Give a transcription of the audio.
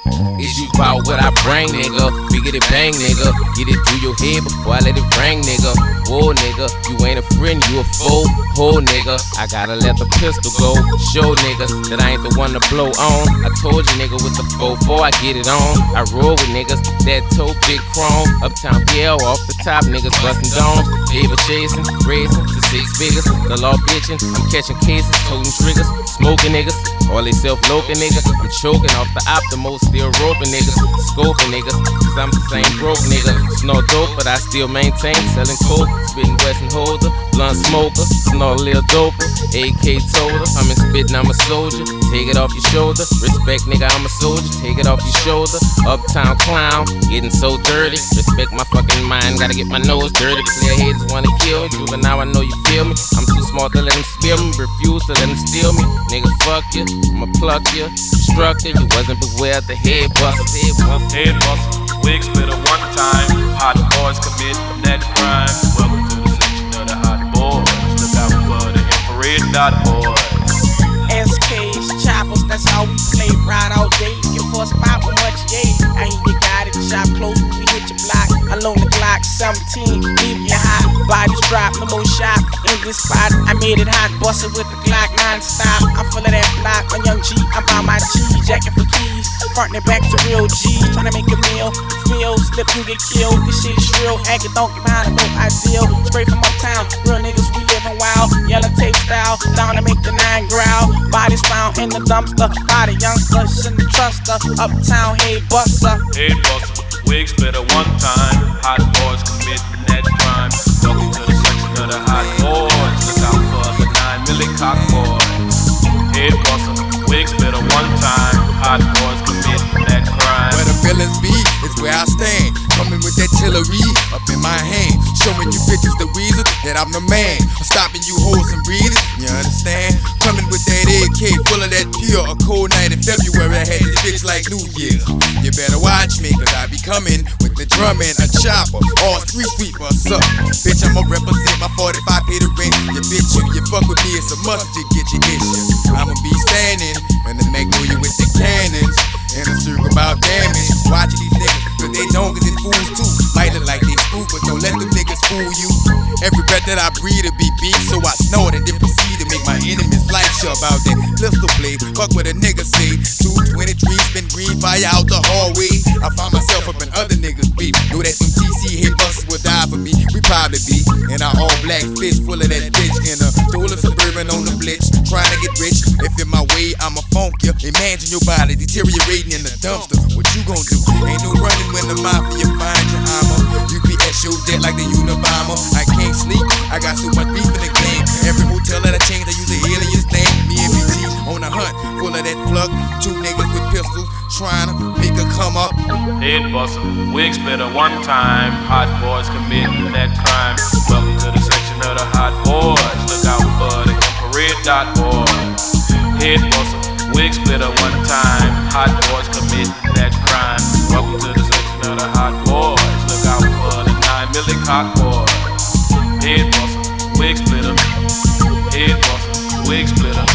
Is you bout what I bring, nigga? We get it bang, nigga. Get it through your head before I let it ring, nigga. Whoa, nigga, you ain't a friend, you a foe. Ho, nigga, I gotta let the pistol go. Show niggas that I ain't the one to blow on. I told you, nigga, with the 4-4, I get it on. I roll with niggas that toe big chrome. Uptown PL, off the top, niggas bustin' domes. Paper chasing, racing to 6 figures. The law bitchin', I'm catching cases, toting triggers. Smoking niggas, all they self-loafing niggas. I'm choking off the optimals, still roping niggas. Scoping niggas, cause I'm the same broke nigga. Snort dope, but I still maintain. Selling coke, spitting Wesson holder. Blunt smoker, snort a little doper. AK toter, I'm in spitting, I'm a soldier. Take it off your shoulder. Respect nigga, I'm a soldier. Take it off your shoulder. Uptown clown, getting so dirty. Respect my fucking mind, gotta get my nose dirty. Player haters wanna kill me, juvenile, I know you feel me. I'm too smart to let them spill me, refuse to let them steal me. Nigga, fuck you, I'ma pluck you. Struck you, you wasn't beware of the head buster. Head buster, wig splitter one time. Hot boys committing that crime. Welcome to the section of the hot boys. Look out for the infrared dot boys. SKs, choppers, that's how we play. Ride all day, get for a spot with much yay. I ain't the guy at the shop close when we hit your block. Alone the Glock 17, leave you hot. Bodies drop, no more shop in this spot. I made it hot, busted with the Glock non-stop. I'm full of that block, a young G. I'm by my cheese, jacking for keys. Frontin' it back to real G's, tryna make a meal. Feel, slip, you get killed. This shit is real, acting don't get behind a dope ideal. Straight from uptown, real niggas, we living wild. Yellow tape style, down to make the 9 growl. Bodies found in the dumpster, by the youngsters, shouldn't trust her. Uptown, hey buster. Head buster, wig splitter one time. Hot boys committing that crime. Welcome to the section of the hot boys. Look out for the 9 milli cock boys. Head buster, wig splitter one time. Hot boys committing that crime. Where the villains be is where I stand. Coming with that artillery up in my hand. Showing you bitches the reason that I'm the man. I'm stopping you hoes and breathing, you understand? Coming with that AK full of that pure. A cold night in February, I had this bitch like New Year's. You better watch me, cause I be coming with the drum and a chopper. All 3 sweepers up. Bitch, I'ma represent my 45 pay the rent. You bitch, you fuck with me, it's a must to get your issue. I'ma be standing in the Magnolia with the cannons. In a circle about damage. Watching these niggas, cause they donkeys and fools too. Might look like they spook, but don't let them niggas fool you. Every breath that I breathe to be beat, so I snort and then proceed to make my enemies life sure about that pistol play. Fuck what a nigga say. 223 spin green fire out the hallway. I find myself up in other niggas' beef. Know that some TC hit busters will die for me. We probably be in our all black fist full of that bitch. In a stolen Suburban on the blitz, trying to get rich. If in my way, I'ma funk ya. Imagine your body deteriorating in the dumpster. What you gon' do? Ain't no running when the mafia find your armor. UPS your debt like the Unabomber. I can't sleep, I got so much beef in the game. Every hotel that I change, I use a alias name. Me and BG on a hunt, full of that plug. 2 niggas with pistols, trying to make her come up. Head buster, wig splitter one time. Hot boys committing that crime. Welcome to the section of the hot boys. Look out for the infrared dot boys. Head buster, wig splitter one time. Hot boys committing that crime. Welcome to the section of the hot boys. Look out for the 9 milli cock boys. Head buster, wig splitter. Head buster, wig splitter.